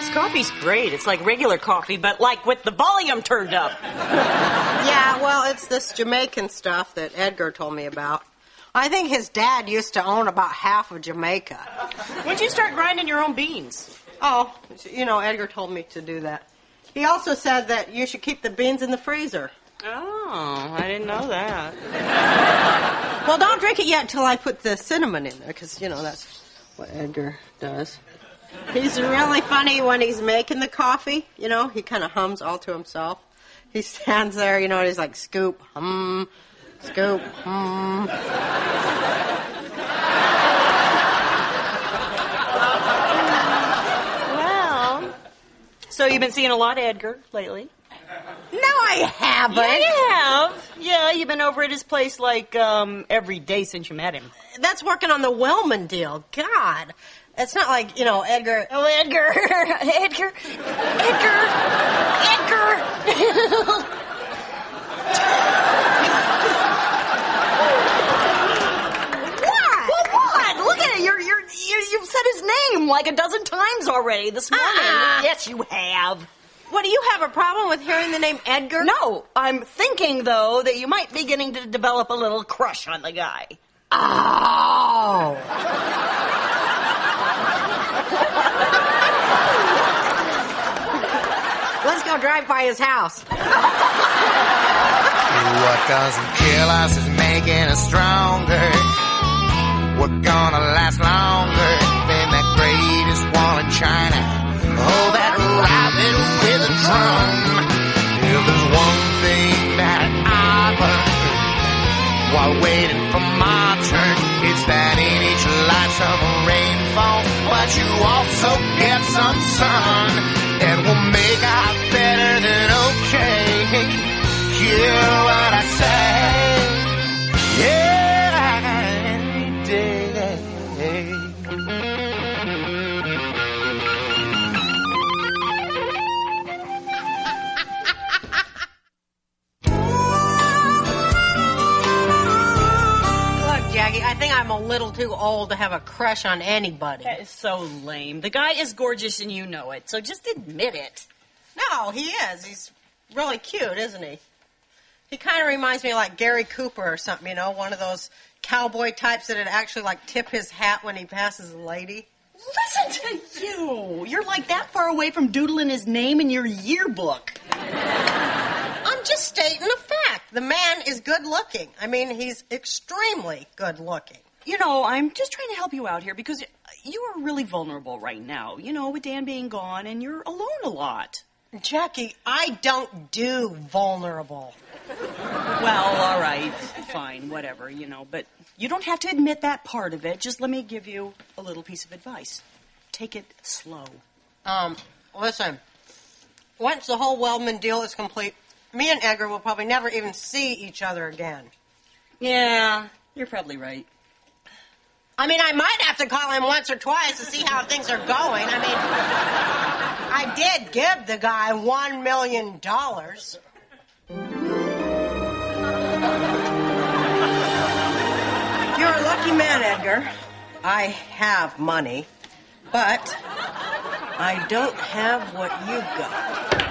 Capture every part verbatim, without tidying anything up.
coffee's great. It's like regular coffee, but like with the volume turned up. Yeah, well, it's this Jamaican stuff that Edgar told me about. I think his dad used to own about half of Jamaica. When'd you start grinding your own beans? Oh, you know, Edgar told me to do that. He also said that you should keep the beans in the freezer. Oh, I didn't know that. Well, don't drink it yet until I put the cinnamon in there, because, you know, that's what Edgar does. He's really funny when he's making the coffee. You know, he kind of hums all to himself. He stands there, you know, and he's like, scoop, hum, scoop, hum. Well, so you've been seeing a lot of Edgar lately? No, I haven't. Yeah, you have. Yeah, you've been over at his place like um, every day since you met him. That's working on the Wellman deal. God. It's not like, you know, Edgar... Oh, Edgar. Edgar. Edgar. Edgar. What? Well, what? Look at it. You're, you're, you're, you've said his name like a dozen times already this morning. Uh-uh. Yes, you have. What, do you have a problem with hearing the name Edgar? No, I'm thinking, though, that you might be getting to develop a little crush on the guy. Oh. Let's go drive by his house. What doesn't kill us is making us stronger. We're gonna last longer than that greatest wall in China. Oh, that rabbit with a drum. If there's one thing that I learned while waiting for my turn, it's that in each lifetime rainfall, but you also get some sun, and we'll make out better than okay. Hear what I say? Yeah, every day. I think I'm a little too old to have a crush on anybody. That is so lame. The guy is gorgeous and you know it, so just admit it. No, he is. He's really cute, isn't he? He kind of reminds me of like Gary Cooper or something, you know, one of those cowboy types that would actually like tip his hat when he passes a lady. Listen to you. You're like that far away from doodling his name in your yearbook. I'm just stating a fact. The man is good looking. I mean, he's extremely good looking. You know, I'm just trying to help you out here because you are really vulnerable right now, you know, with Dan being gone and you're alone a lot. Jackie, I don't do vulnerable. Well, all right, fine, whatever, you know, but you don't have to admit that part of it. Just let me give you a little piece of advice. Take it slow. Um, listen, once the whole Wellman deal is complete, me and Edgar will probably never even see each other again. Yeah, you're probably right. I mean, I might have to call him once or twice to see how things are going. I mean, I did give the guy one million dollars. You're a lucky man, Edgar. I have money, but I don't have what you've got.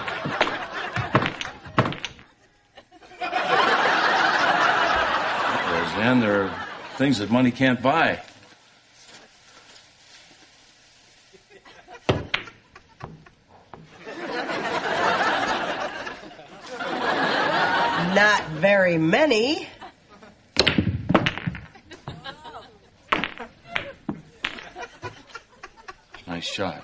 Roseanne, there are things that money can't buy. Not very many. Nice shot.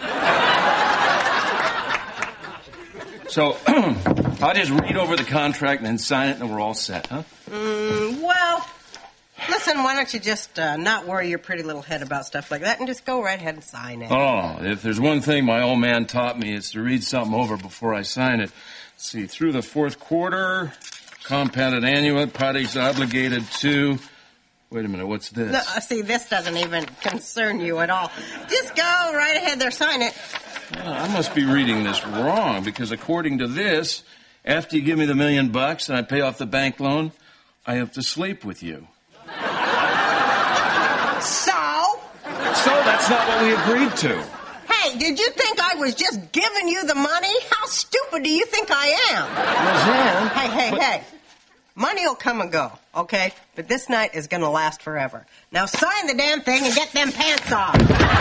So, I'll just read over the contract and then sign it and we're all set, huh? Mm, well, listen, why don't you just uh, not worry your pretty little head about stuff like that and just go right ahead and sign it. Oh, if there's one thing my old man taught me, it's to read something over before I sign it. Let's see, through the fourth quarter, compounded annual, parties obligated to... Wait a minute, what's this? No, see, this doesn't even concern you at all. Just go right ahead there, sign it. Well, I must be reading this wrong, because according to this, after you give me the million bucks and I pay off the bank loan, I have to sleep with you. So? So that's not what we agreed to. Hey, Hey, did you think I was just giving you the money? How stupid do you think I am? Roseanne. Hey, hey, but- hey. Money will come and go, okay? But this night is going to last forever. Now sign the damn thing and get them pants off.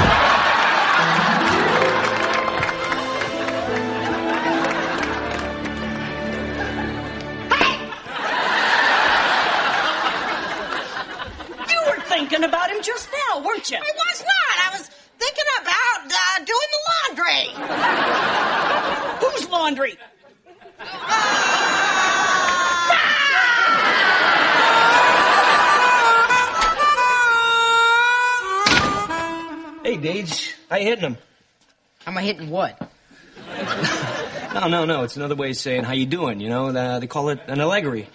You were thinking about him just now, weren't you? I was not. I was thinking about uh, doing the laundry. Whose laundry? Hey, Deej, how you hitting him? Am I hitting what? No, no, no. It's another way of saying how you doing. You know, uh, they call it an allegory.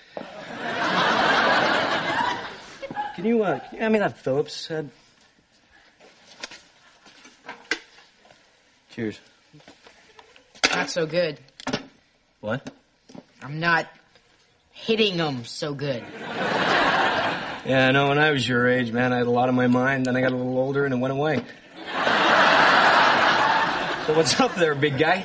Can you, uh, can you hand me that Phillips head? Cheers. Not so good. What? I'm not hitting them so good. Yeah, I know. When I was your age, man, I had a lot on my mind. Then I got a little older, and it went away. So what's up there, big guy?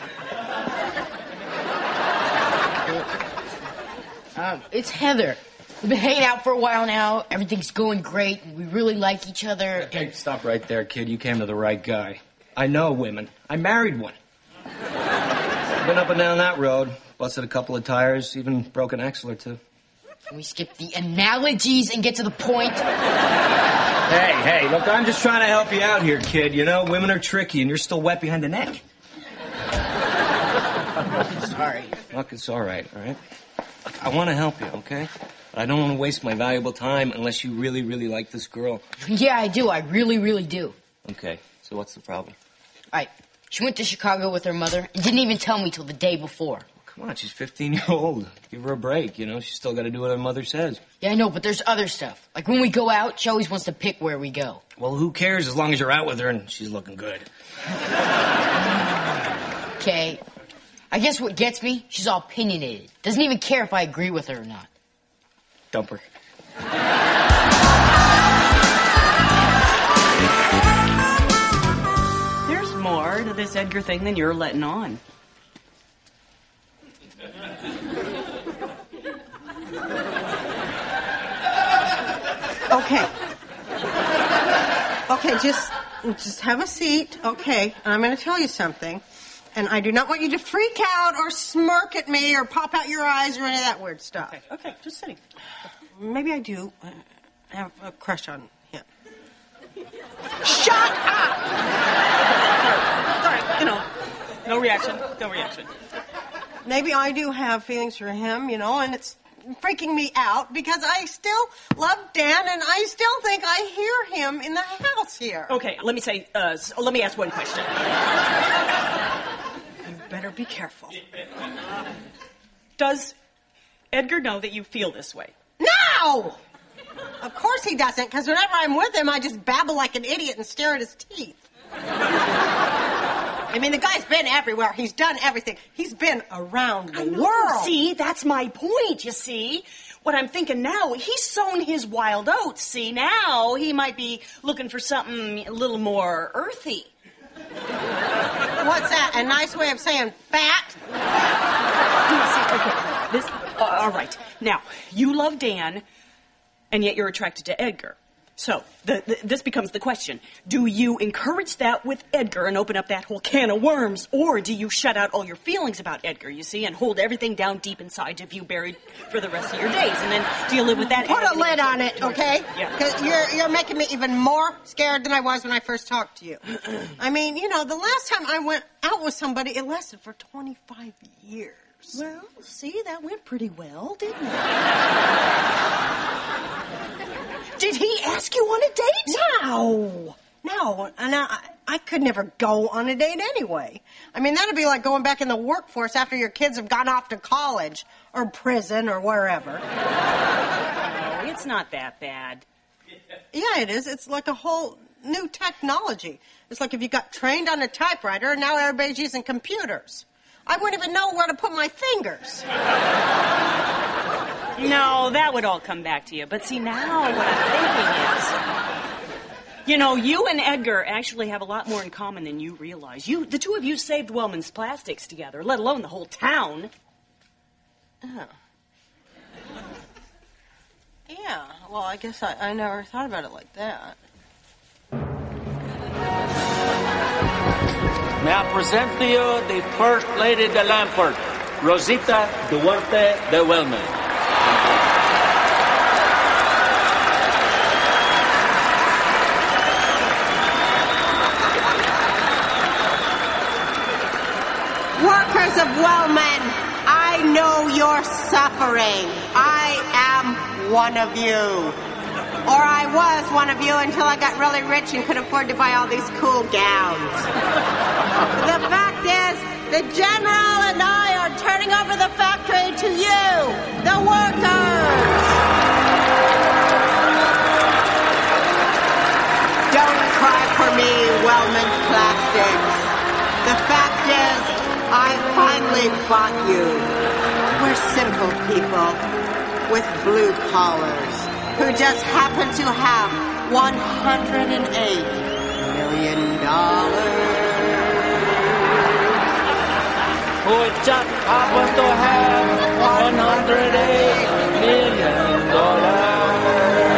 Um, it's Heather. We've been hanging out for a while now. Everything's going great. We really like each other. Hey, stop right there, kid. You came to the right guy. I know women. I married one. Been up and down that road. Busted a couple of tires, even broke an axle or two. Can we skip the analogies and get to the point? Hey, hey, look, I'm just trying to help you out here, kid. You know, women are tricky, and you're still wet behind the neck. Sorry. Look, it's all right, all right? Look, I want to help you, okay? But I don't want to waste my valuable time unless you really, really like this girl. Yeah, I do. I really, really do. Okay, so what's the problem? All right. She went to Chicago with her mother and didn't even tell me till the day before. Come on, she's fifteen years old. Give her a break, you know? She's still got to do what her mother says. Yeah, I know, but there's other stuff. Like when we go out, she always wants to pick where we go. Well, who cares as long as you're out with her and she's looking good. Okay. I guess what gets me, she's all opinionated. Doesn't even care if I agree with her or not. Dump her. There's more to this Edgar thing than you're letting on. Okay. Okay, just just have a seat, okay? And I'm going to tell you something. And I do not want you to freak out or smirk at me or pop out your eyes or any of that weird stuff. Okay, okay, just sitting. Maybe I do uh, have a crush on him. Shut up! All right, you know, no reaction, no reaction. Maybe I do have feelings for him, you know, and it's freaking me out because I still love Dan and I still think I hear him in the house here. Okay, let me say, uh, s- let me ask one question. You better be careful. Does Edgar know that you feel this way? No! Of course he doesn't, because whenever I'm with him, I just babble like an idiot and stare at his teeth. I mean, the guy's been everywhere. He's done everything. He's been around the I know. world. See, that's my point, you see. What I'm thinking now, he's sown his wild oats. See, now he might be looking for something a little more earthy. What's that? A nice way of saying fat? See, okay, this, uh, all right. Now, you love Dan, and yet you're attracted to Edgar. So, the, the, this becomes the question. Do you encourage that with Edgar and open up that whole can of worms, or do you shut out all your feelings about Edgar, you see, and hold everything down deep inside to view buried for the rest of your days? And then do you live with that? Put a lid on it, okay? Yeah. Because you're, you're making me even more scared than I was when I first talked to you. I mean, you know, the last time I went out with somebody, it lasted for twenty-five years. Well, see, that went pretty well, didn't it? Did he ask you on a date? No. No, and I, I could never go on a date anyway. I mean, that'd be like going back in the workforce after your kids have gone off to college or prison or wherever. No, it's not that bad. Yeah, it is. It's like a whole new technology. It's like if you got trained on a typewriter and now everybody's using computers. I wouldn't even know where to put my fingers. No, that would all come back to you. But see, now what I'm thinking is, You know, you and Edgar actually have a lot more in common than you realize. You, the two of you saved Wellman's Plastics together, let alone the whole town. Oh. Yeah, well, I guess I, I never thought about it like that. May I present to you the First Lady de Lampford, Rosita Duarte de Wellman. Workers of Wellman, I know you're suffering. I am one of you. Or I was one of you until I got really rich and could afford to buy all these cool gowns. The fact is, the General and I are turning over the factory to you, the workers. Don't cry for me, Wellman Plastics. The fact is, I finally bought you. We're simple people with blue collars who just happen to have one hundred eight million dollars. Who just happen to have one hundred eight million dollars.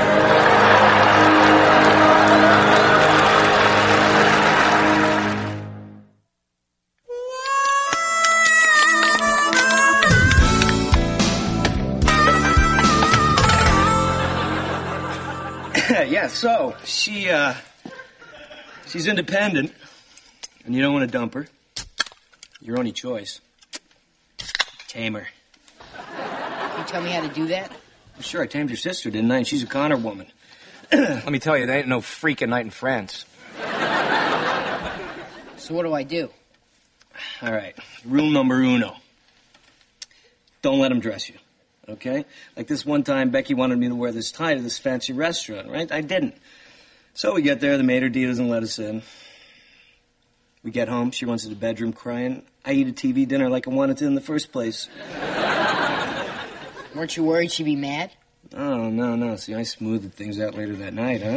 Yeah, so she, uh, she's independent, and you don't want to dump her. Your only choice. Tame her. Can you tell me how to do that? Well, sure, I tamed your sister, didn't I? And she's a Connor woman. Let me tell you, there ain't no freaking night in France. So what do I do? All right, rule number uno. Don't let him dress you, okay? Like this one time, Becky wanted me to wear this tie to this fancy restaurant, right? I didn't. So we get there, the maitre d' doesn't let us in. We get home, she runs to the bedroom crying. I eat a T V dinner like I wanted to in the first place. Weren't you worried she'd be mad? Oh, no, no. See, I smoothed things out later that night, huh?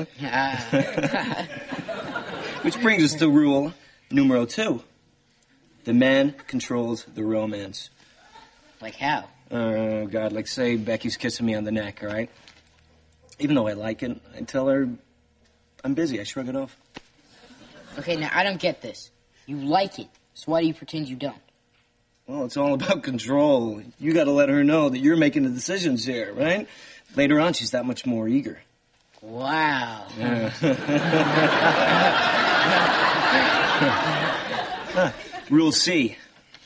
Which brings us to rule numero two. The man controls the romance. Like how? Oh, God, like say Becky's kissing me on the neck, all right? Even though I like it, I tell her I'm busy. I shrug it off. Okay, now I don't get this. You like it, so why do you pretend you don't? Well, it's all about control. You got to let her know that you're making the decisions here, right? Later on, she's that much more eager. Wow. Yeah. Rule C.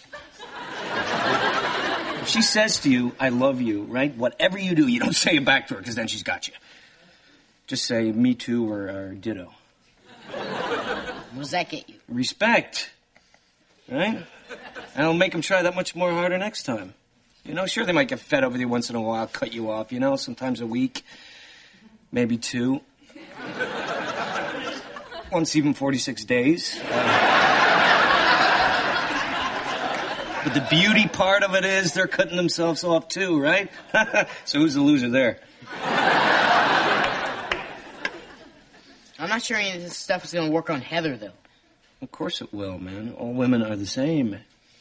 If she says to you, I love you, right? Whatever you do, you don't say it back to her, because then she's got you. Just say, me too, or, or ditto. What does that get you? Respect. Right? And it'll make them try that much more harder next time. You know, sure, they might get fed up with you once in a while, cut you off, you know, sometimes a week, maybe two. Once even forty-six days. But the beauty part of it is they're cutting themselves off too, right? So who's the loser there? I'm not sure any of this stuff is going to work on Heather, though. Of course it will, man. All women are the same.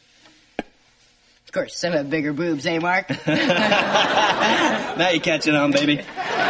Of course, some have bigger boobs, eh, Mark? Now you catch it on, baby.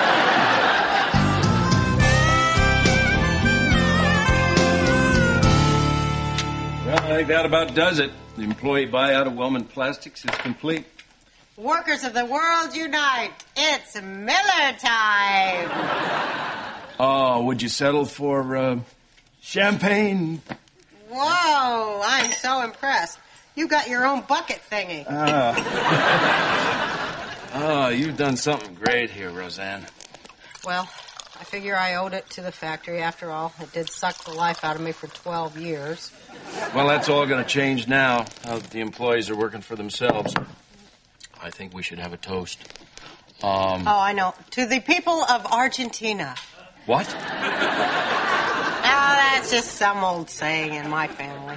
Well, I think that about does it. The employee buyout of Wellman Plastics is complete. Workers of the world unite. It's Miller time. Oh, would you settle for uh, champagne? Whoa, I'm so impressed. You got your own bucket thingy. Oh, you've done something great here, Roseanne. Well, I figure I owed it to the factory. After all, it did suck the life out of me for twelve years. Well, that's all going to change now, now that the employees are working for themselves. I think we should have a toast. Um, Oh, I know. To the people of Argentina. What? Ah, that's just some old saying in my family.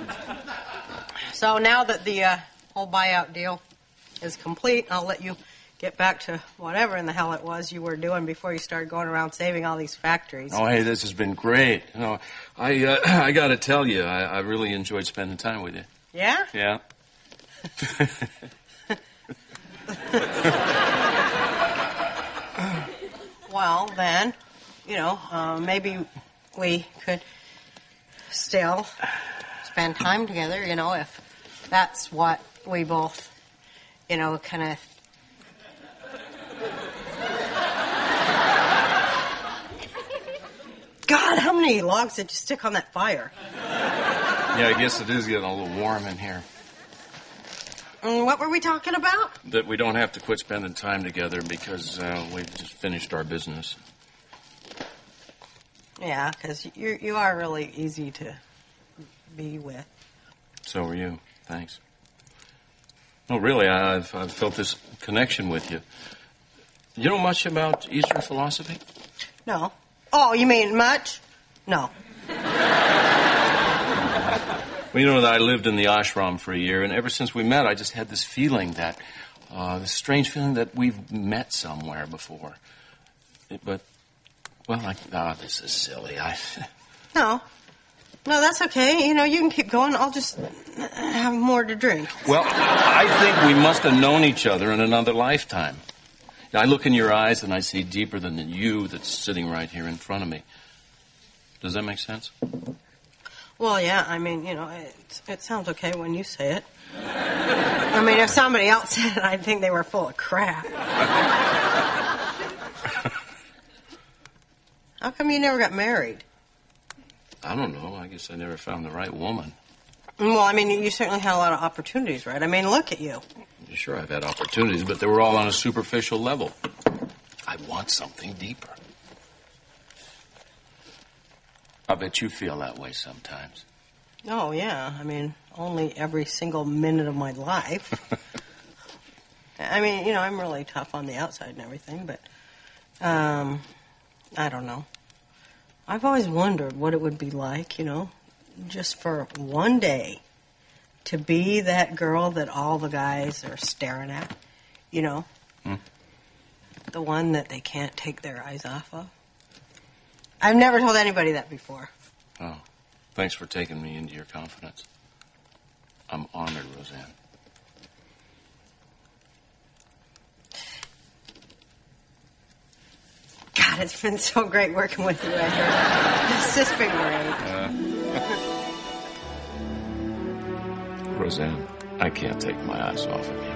So now that the uh, whole buyout deal is complete, I'll let you get back to whatever in the hell it was you were doing before you started going around saving all these factories. Oh, hey, this has been great. You know, I uh, I got to tell you, I, I really enjoyed spending time with you. Yeah? Yeah. Well, then, you know, uh, maybe we could still spend time together, you know, if that's what we both, you know, kind of... God, how many logs did you stick on that fire? Yeah, I guess it is getting a little warm in here. And what were we talking about? That we don't have to quit spending time together because uh, we've just finished our business. Yeah, because you you are really easy to be with. So are you. Thanks. No, really, I've, I've felt this connection with you. You know much about Eastern philosophy? No. Oh, you mean much? No. Well, you know that I lived in the ashram for a year, and ever since we met, I just had this feeling that, uh, this strange feeling that we've met somewhere before. It, but, well, I, ah, this is silly. I. No. No, that's okay. You know, you can keep going. I'll just have more to drink. Well, I think we must have known each other in another lifetime. I look in your eyes and I see deeper than the you that's sitting right here in front of me. Does that make sense? Well, yeah, I mean, you know, it, it sounds okay when you say it. I mean, if somebody else said it, I'd think they were full of crap. How come you never got married? I don't know. I guess I never found the right woman. Well, I mean, you certainly had a lot of opportunities, right? I mean, look at you. Sure, I've had opportunities, but they were all on a superficial level. I want something deeper. I bet you feel that way sometimes. Oh, yeah. I mean, only every single minute of my life. I mean, you know, I'm really tough on the outside and everything, but, um, I don't know. I've always wondered what it would be like, you know, just for one day to be that girl that all the guys are staring at, you know, hmm. the one that they can't take their eyes off of. I've never told anybody that before. Oh, thanks for taking me into your confidence. I'm honored, Roseanne. God, it's been so great working with you, Edgar. It's just been great. Uh, Roseanne, I can't take my eyes off of you.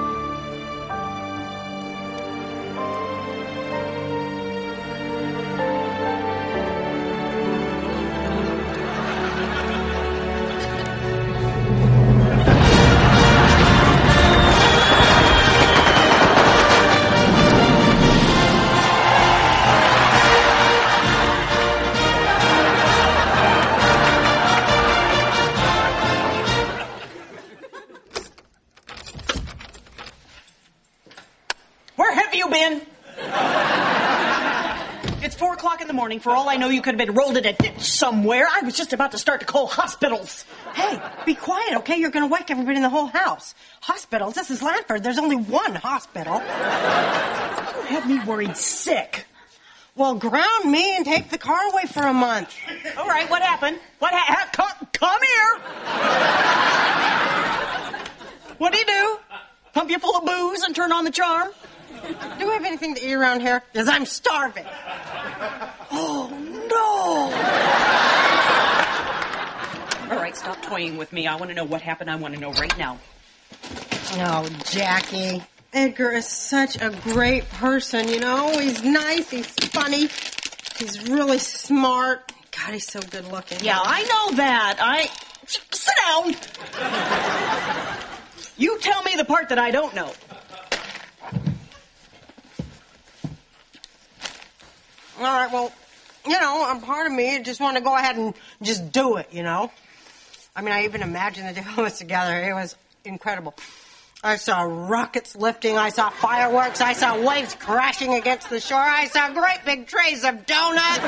Morning. For all I know, you could have been rolled in a ditch somewhere. I was just about to start to call hospitals. Hey, be quiet, okay? You're going to wake everybody in the whole house. Hospitals? This is Lanford. There's only one hospital. You had me worried sick. Well, ground me and take the car away for a month. All right, what happened? What happened? Come, come here. What'd he do? Pump you full of booze and turn on the charm? Do we have anything to eat around here? Because I'm starving. Oh, no. All right, stop toying with me. I want to know what happened. I want to know right now. Oh, Jackie. Edgar is such a great person, you know? He's nice, he's funny, he's really smart. God, he's so good looking. Yeah, I know that. I... Sit down. You tell me the part that I don't know. All right, well, you know, a part of me just want to go ahead and just do it, you know? I mean, I even imagined the two of us together. It was incredible. I saw rockets lifting. I saw fireworks. I saw waves crashing against the shore. I saw great big trays of donuts.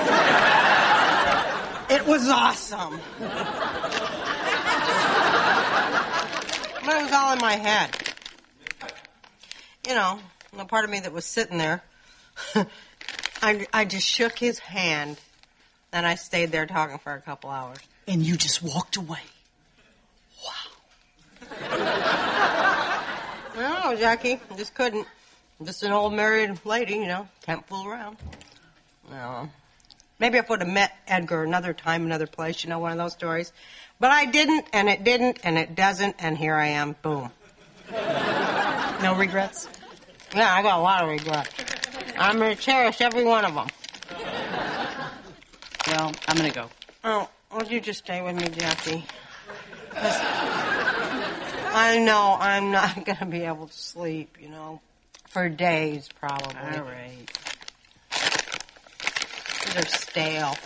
It was awesome. But it was all in my head. You know, the part of me that was sitting there, I, I just shook his hand, and I stayed there talking for a couple hours. And you just walked away. No, Jackie, I just couldn't. I'm just an old married lady, you know, can't fool around. No. Maybe if I would have met Edgar another time, another place, you know, one of those stories. But I didn't, and it didn't, and it doesn't, and here I am. Boom. No regrets? Yeah, I got a lot of regrets. I'm going to cherish every one of them. Well, I'm going to go. Oh, would you just stay with me, Jackie? 'Cause I know I'm not going to be able to sleep, you know, for days, probably. All right. They're stale.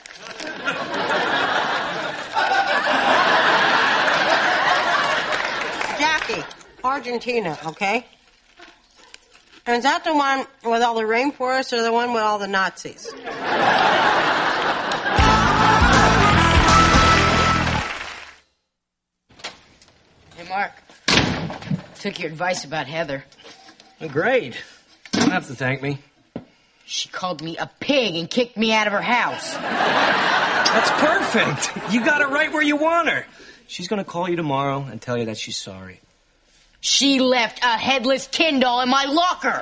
Jackie, Argentina, okay? And is that the one with all the rainforests or the one with all the Nazis? Hey, Mark. Took your advice about Heather. Great. You don't have to thank me. She called me a pig and kicked me out of her house. That's perfect. You got it right where you want her. She's going to call you tomorrow and tell you that she's sorry. She left a headless Ken doll in my locker.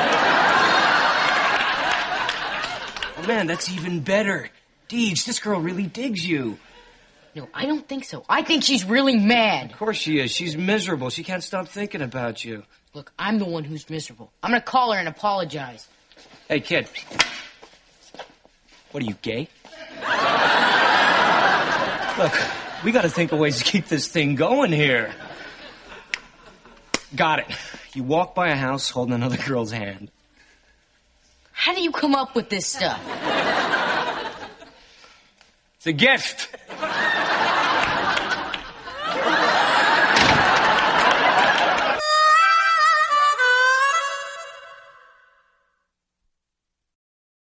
Oh, man, that's even better. Deej, this girl really digs you. No, I don't think so. I think she's really mad. Of course she is. She's miserable. She can't stop thinking about you. Look, I'm the one who's miserable. I'm going to call her and apologize. Hey, kid. What are you, gay? Look, we got to think of ways to keep this thing going here. Got it. You walk by a house holding another girl's hand. How do you come up with this stuff? It's a gift.